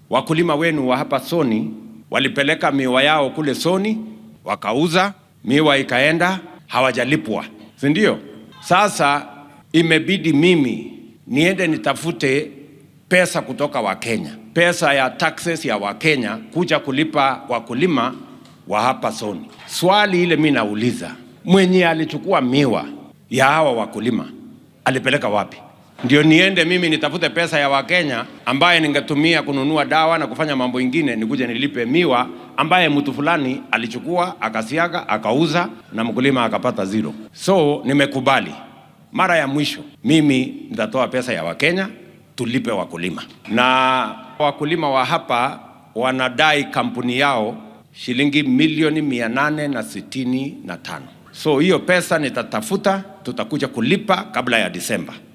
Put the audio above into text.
wakulima wenu wa hapa Soni walipeleka miwa yao kule Soni, wakauza, miwa ikaenda, hawajalipwa, si ndio? Sasa imebidi mimi niende nitafute pesa kutoka Wakenya, pesa ya taxes ya Wakenya kuja kulipa wakulima wa hapa Soni. Swali ile mimi nauliza, mwenye alichukua miwa ya hawa wakulima alipeleka wapi? Ndio niende mimi nitafute pesa ya Wakenya ambaye ningetumia kununua dawa na kufanya mambo ingine, nikuje nilipe miwa ambaye mtu fulani alichukua akasiaga akauza na mkulima akapata zero. So nimekubali, mara ya mwisho mimi nitatoa pesa ya Wakenya tulipe wakulima, na wakulima wa hapa wanadai kampuni yao shilingi milioni 865. So hiyo pesa nitatafuta, tutakuja kulipa kabla ya Disemba.